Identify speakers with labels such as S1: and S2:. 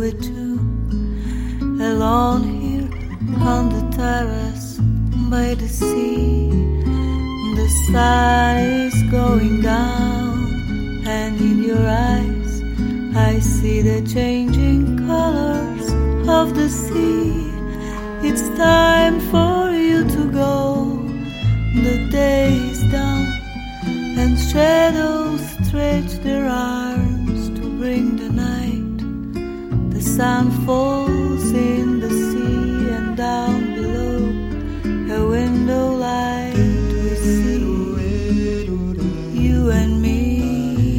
S1: with you, alone here on the terrace by the sea. The sun is going down, and in your eyes I see the changing colors of the sea. It's time for you to go. The day is done, and shadows stretch their arms to bring the night. The sun falls